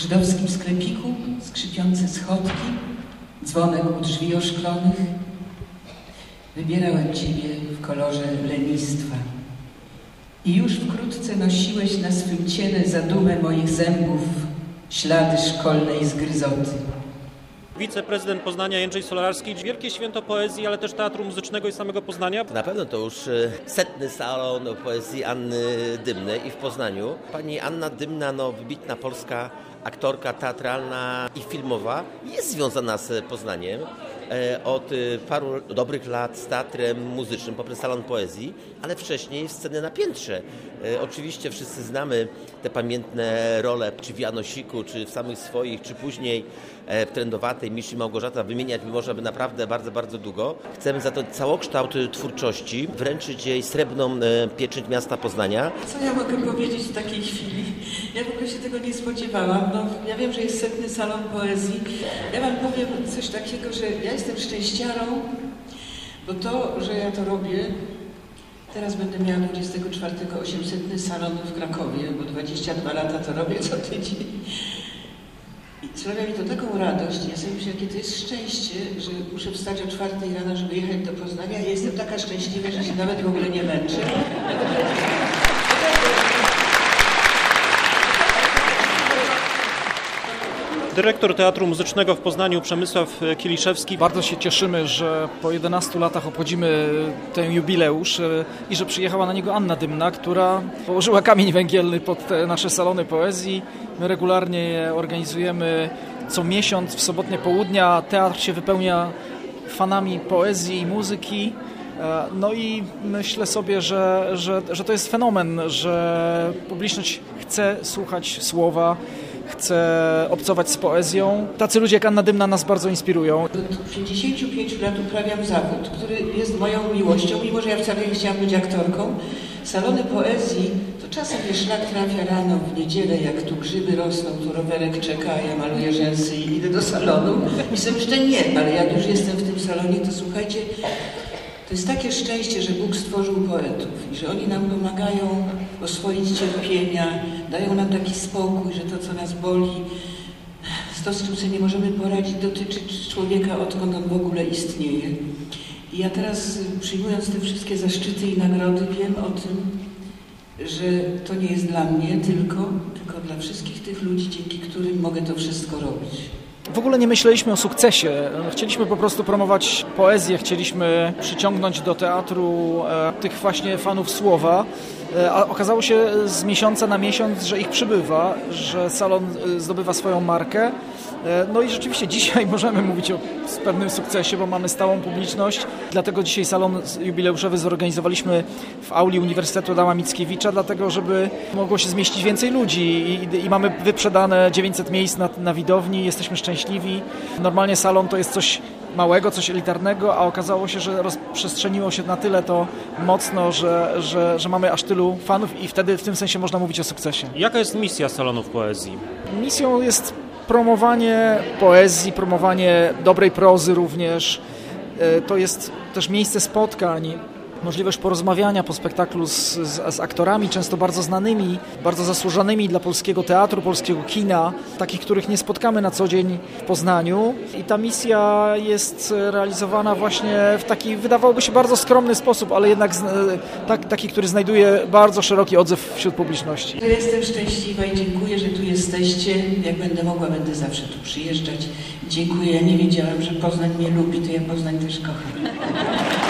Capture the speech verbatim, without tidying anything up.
żydowskim sklepiku skrzypiące schodki, dzwonek u drzwi oszklonych. Wybierałem Ciebie w kolorze lenistwa. I już wkrótce nosiłeś na swym ciele zadumę moich zębów, ślady szkolnej zgryzoty. Wiceprezydent Poznania Jędrzej Solarski. Wielkie święto poezji, ale też Teatru Muzycznego i samego Poznania. Na pewno to już setny salon poezji Anny Dymnej i w Poznaniu. Pani Anna Dymna, no, wybitna polska aktorka teatralna i filmowa, jest związana z Poznaniem od paru dobrych lat z teatrem muzycznym poprzez salon poezji, ale wcześniej sceny na piętrze. Oczywiście wszyscy znamy te pamiętne role, czy w Janosiku, czy w samych swoich, czy później w Trędowatej, Miszy Małgorzata, wymieniać by można by naprawdę bardzo, bardzo długo. Chcemy za to całokształt twórczości wręczyć jej srebrną pieczęć miasta Poznania. Co ja mogę powiedzieć w takiej chwili? Ja w ogóle się tego nie spodziewałam. No, ja wiem, że jest setny salon poezji. Ja wam powiem coś takiego, że ja jestem szczęściarą, bo to, że ja to robię, teraz będę miała dwudziestego czwartego osiemsetny salon w Krakowie, bo dwadzieścia dwa lata to robię co tydzień. I sprawia mi to taką radość, ja sobie myślę, jakie to jest szczęście, że muszę wstać o czwartej rano, żeby jechać do Poznania. Ja jestem taka szczęśliwa, że się nawet w ogóle nie męczę. Dyrektor Teatru Muzycznego w Poznaniu Przemysław Kiliszewski. Bardzo się cieszymy, że po jedenastu latach obchodzimy ten jubileusz i że przyjechała na niego Anna Dymna, która położyła kamień węgielny pod te nasze salony poezji. My regularnie je organizujemy co miesiąc w sobotnie południa. Teatr się wypełnia fanami poezji i muzyki. No i myślę sobie, że, że, że to jest fenomen, że publiczność chce słuchać słowa, chce obcować z poezją. Tacy ludzie jak Anna Dymna nas bardzo inspirują. Od pięćdziesięciu pięciu lat uprawiam zawód, który jest moją miłością, mimo że ja wcale nie chciałam być aktorką. Salony poezji, to czasem mnie szlak trafia rano w niedzielę, jak tu grzyby rosną, tu rowerek czeka, ja maluję rzęsy i idę do salonu. I sobie myślę, nie, ale jak już jestem w tym salonie, to słuchajcie, to jest takie szczęście, że Bóg stworzył poetów i że oni nam pomagają oswoić cierpienia, dają nam taki spokój, że to, co nas boli, to, z czym sobie nie możemy poradzić, dotyczy człowieka, odkąd on w ogóle istnieje. I ja teraz, przyjmując te wszystkie zaszczyty i nagrody, wiem o tym, że to nie jest dla mnie tylko, tylko dla wszystkich tych ludzi, dzięki którym mogę to wszystko robić. W ogóle nie myśleliśmy o sukcesie. Chcieliśmy po prostu promować poezję, chcieliśmy przyciągnąć do teatru e, tych właśnie fanów słowa, e, a okazało się z miesiąca na miesiąc, że ich przybywa, że salon zdobywa swoją markę. E, no i rzeczywiście dzisiaj możemy mówić o pewnym sukcesie, bo mamy stałą publiczność. Dlatego dzisiaj salon jubileuszowy zorganizowaliśmy w auli Uniwersytetu Adama Mickiewicza, dlatego żeby mogło się zmieścić więcej ludzi i, i mamy wyprzedane dziewięćset miejsc na, na widowni, jesteśmy szczęśliwi. Normalnie salon to jest coś małego, coś elitarnego, a okazało się, że rozprzestrzeniło się na tyle to mocno, że, że, że mamy aż tylu fanów i wtedy w tym sensie można mówić o sukcesie. Jaka jest misja salonów poezji? Misją jest promowanie poezji, promowanie dobrej prozy również. To jest też miejsce spotkań, możliwość porozmawiania po spektaklu z, z, z aktorami, często bardzo znanymi, bardzo zasłużonymi dla polskiego teatru, polskiego kina, takich, których nie spotkamy na co dzień w Poznaniu. I ta misja jest realizowana właśnie w taki, wydawałoby się, bardzo skromny sposób, ale jednak tak, taki, który znajduje bardzo szeroki odzew wśród publiczności. Ja jestem szczęśliwa i dziękuję, że tu jesteście. Jak będę mogła, będę zawsze tu przyjeżdżać. Dziękuję. Ja nie wiedziałam, że Poznań mnie lubi, to ja Poznań też kocham.